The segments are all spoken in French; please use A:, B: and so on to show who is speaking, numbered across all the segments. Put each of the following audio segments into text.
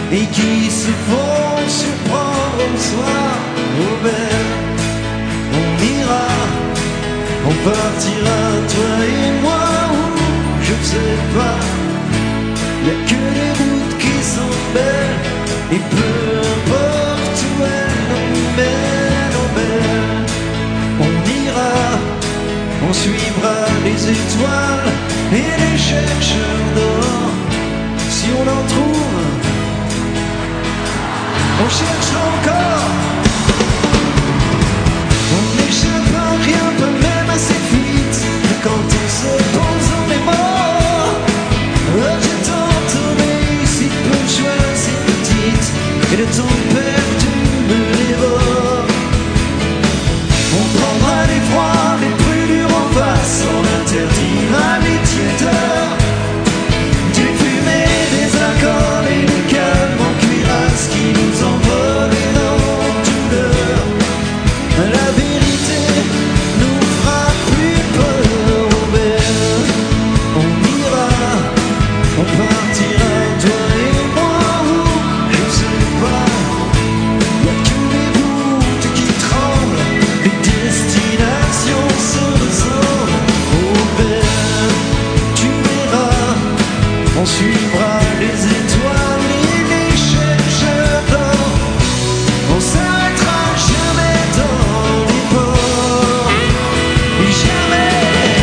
A: et qui se font surprendre au soir. Oh ben, on ira, on partira, toi et moi, je ne sais pas. Y'a que les routes qui sont belles, et peu importe où elles nous mènent, oh ben, on ira, on suivra les étoiles et les chercheurs d'or. Si on en trouve, on cherchera encore. On n'échappe à rien, pas même à ses fuites. Et quand on se pose, on est mort. Je t'entendrai si peu de joie, si petite, et le temps perdu me dévore. On prendra les froids les plus durs en face, on interdira les tiédeurs. Du fumé, des alcools et des calmes en cuirasse qui nous envolent et nos douleurs. La vérité nous fera plus peur, Robert. On ira, on partira, toi et moi, je sais pas. Y'a que les routes qui tremblent, les destinations se ressemblent. Robert, tu verras, on suivra les étoiles et les chercheurs d'or. On s'arrêtera jamais dans les ports, et jamais.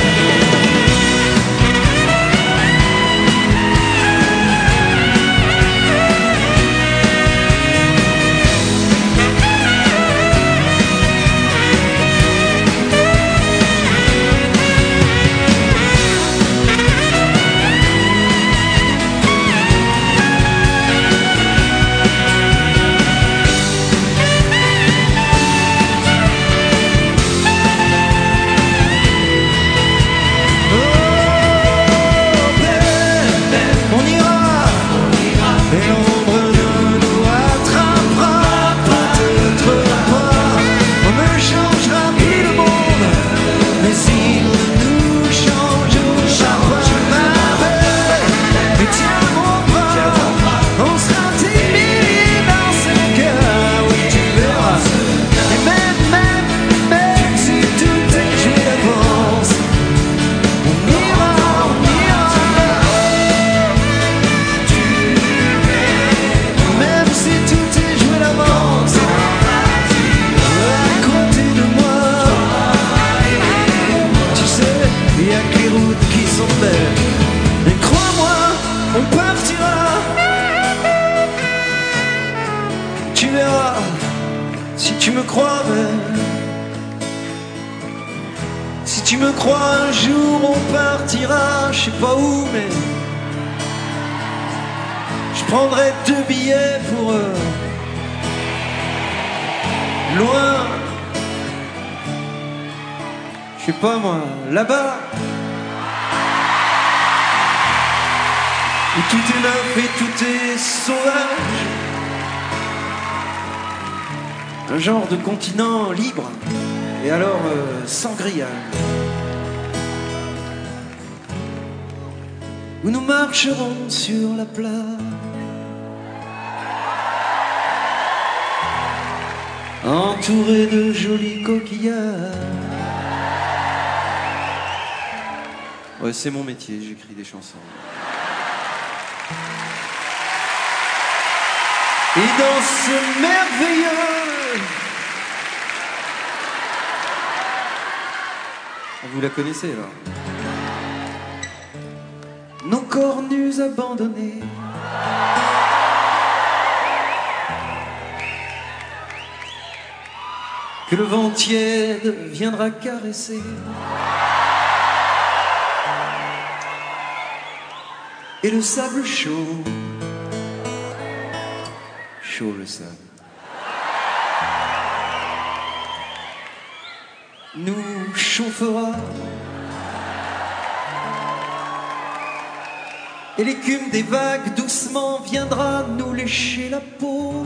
A: On ira, et l'ombre ne nous attrapera peut-être pas. On ne changera plus le monde, mais s'il nous change pas, ma belle, mais tiens mon bras, on sera des milliers dans ce cas, oui tu verras. Et même si tout est joué d'avance, on ira. Même si tout est joué d'avance, à côté de moi, tu sais, y'a que les routes qui sont belles. Et crois-moi, on partira. Tu verras, si tu me crois, belle. Si tu me crois, un jour on partira, je sais pas où, mais je prendrai 2 billets pour loin. Je sais pas moi, là-bas, où tout est neuf et tout est sauvage. Un genre de continent libre, et alors sans grillage. Où nous marcherons sur la plage, entourés de jolis coquillages. Ouais, c'est mon métier, j'écris des chansons. Et dans ce merveilleux... Vous la connaissez là. Nos corps nus abandonnés, que le vent tiède viendra caresser, et le sable chaud, chaud le sable, nous chauffera, et l'écume des vagues doucement viendra nous lécher la peau.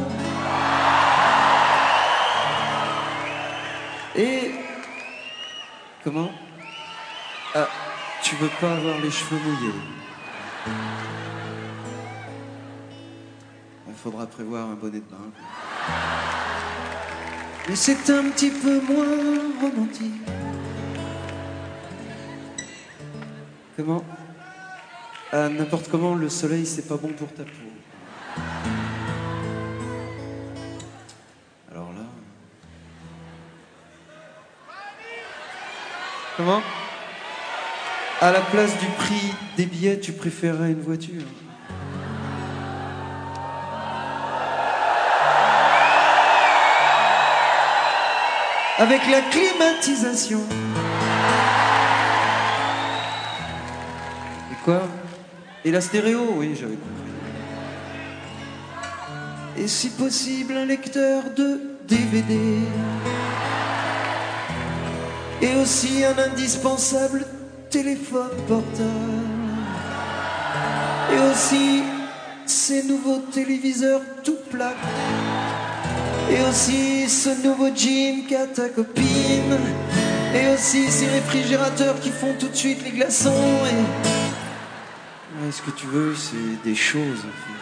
A: Et... Comment? Ah, tu veux pas avoir les cheveux mouillés?
B: Il faudra prévoir un bonnet de bain.
A: Mais c'est un petit peu moins romantique.
B: Comment? Ah, n'importe comment, le soleil, c'est pas bon pour ta peau. Alors là... Comment? À la place du prix des billets, tu préférerais une voiture?
A: Avec la climatisation.
B: Et quoi? Et la stéréo? Oui, j'avais compris.
A: Et si possible, un lecteur de DVD. Et aussi un indispensable téléphone portable. Et aussi ces nouveaux téléviseurs tout plats. Et aussi ce nouveau jean qu'a ta copine. Et aussi ces réfrigérateurs qui font tout de suite les glaçons. Et
B: Ouais, ce que tu veux, c'est des choses, en fait.